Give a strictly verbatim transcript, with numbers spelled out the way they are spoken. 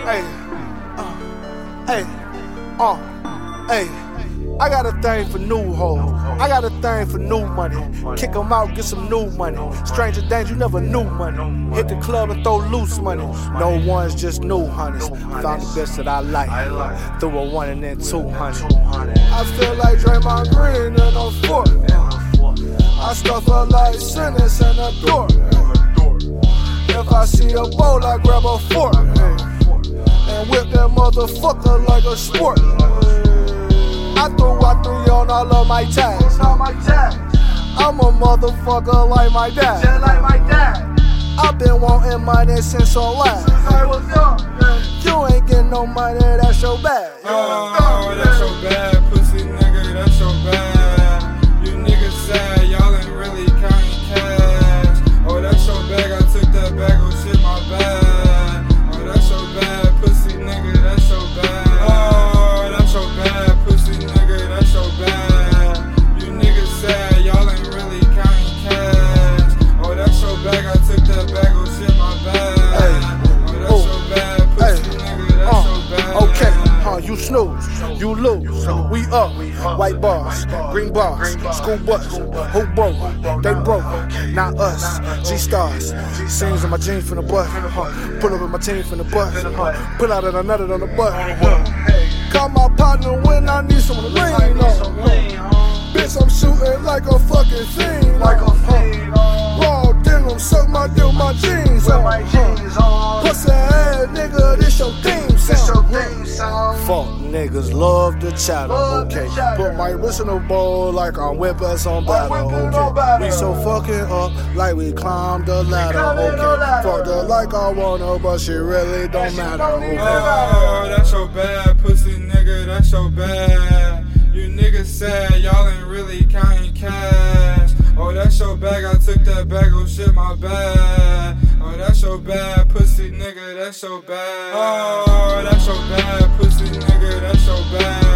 Hey, uh, hey, uh, hey. I got a thing for new hoes. I got a thing for new money. Kick 'em out, get some new money. Stranger danger, you never knew money. Hit the club and throw loose money. No ones, just new honeys. Found the best that I like. Threw a one and then two hundred. I feel like Draymond Green in a fort. I stuff her like sentence in a door. If I see a bowl, I grab a fork and whip that motherfucker like a sport. I threw, I threw on all of my tags. I'm a motherfucker like my dad. Just like my dad. I've been wanting money since so last. I was young, man. You ain't getting no money, that's your bad. Oh, that's your bad, pussy nigga, that's your bad. You niggas sad, y'all ain't really counting cash. Oh, that's your bag, I took that bag, oh shit, my bad. Oh, that's your bad, pussy nigga, that's your bad. Oh, that's your bad, pussy nigga, that's your bad. You niggas sad, y'all ain't really counting cash. Oh, that's your bag, I took that bag, oh shit, my bad. Oh, that's your bad, pussy nigga, that's your bad. Okay, huh, you snooze, you lose, we up, white bars, green bars, school bus, who broke, they broke, not us, G-Stars, scenes in my jeans from the butt, huh, pull up in my team from the butt, huh, pull out and I nutted on the butt, huh. Call my partner when I need some lean on, bitch I'm shooting like a fucking fiend, Like a fiend, raw denim, suck my dick, my jeans with on, my jeans on. pussy ass nigga, this your theme This your song. theme song. Fuck niggas love the chatter, Love the okay. chatter. Put my wrist in the bowl like I'm whip us on battle, whipping on okay. battle. We so fucking up like we climbed the ladder, climbing the okay. ladder. Fuck her like I want her, but she really don't she matter, don't even okay. Oh, that's your bad, pussy nigga, that's your bad. You niggas sad, y'all ain't really counting cash. Oh, that's your bag, I took that bag, oh shit, my bad. Oh, that's your bad, pussy nigga, that's your bad. Oh, that's your bad, pussy nigga, that's your bad.